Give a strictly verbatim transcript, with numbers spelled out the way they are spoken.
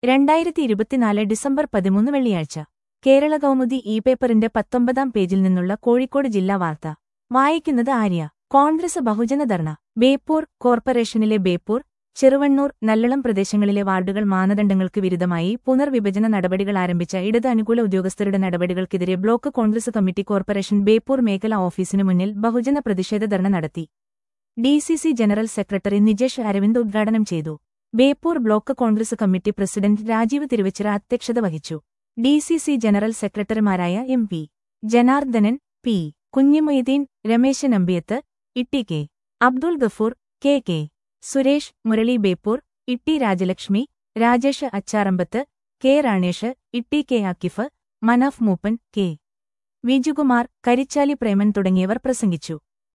രണ്ടായിരത്തി ഇരുപത്തിനാല് ഡിസംബർ പതിമൂന്ന് വെള്ളിയാഴ്ച കേരള കൗമുദി ഇ പേപ്പറിന്റെ പത്തൊമ്പതാം പേജിൽ നിന്നുള്ള കോഴിക്കോട് ജില്ലാ വാർത്ത വായിക്കുന്നത് ആര്യ. കോൺഗ്രസ് ബഹുജന ധർണ. ബേപ്പൂർ കോർപ്പറേഷനിലെ ബേപ്പൂർ, ചെറുവണ്ണൂർ, നല്ലളം പ്രദേശങ്ങളിലെ വാർഡുകൾ മാനദണ്ഡങ്ങൾക്ക് വിരുദ്ധമായി പുനർവിഭജന നടപടികൾ ആരംഭിച്ച ഇടത് അനുകൂല ഉദ്യോഗസ്ഥരുടെ നടപടികൾക്കെതിരെ block Congress committee corporation Beypore മേഖലാ ഓഫീസിനു മുന്നിൽ ബഹുജന പ്രതിഷേധ ധർണ നടത്തി. D C C general secretary Nijesh Aravind ഉദ്ഘാടനം ചെയ്തു. Beypore block Congress committee president Rajeev Thiruvachira അധ്യക്ഷത വഹിച്ചു. ഡി സി സി ജനറൽ സെക്രട്ടറിമാരായ M P Janardhanan, P Kunhimoideen, Rameshan Ambiyath, Itty K Abdul Gafoor, K K Suresh, Murali Beypore, Itty Rajalakshmi, Rajesh Acharambath, K Ranesh, Itty K Akif, Manaf Mooppan, K Vijukumar, Karichali Preman തുടങ്ങിയവർ പ്രസംഗിച്ചു.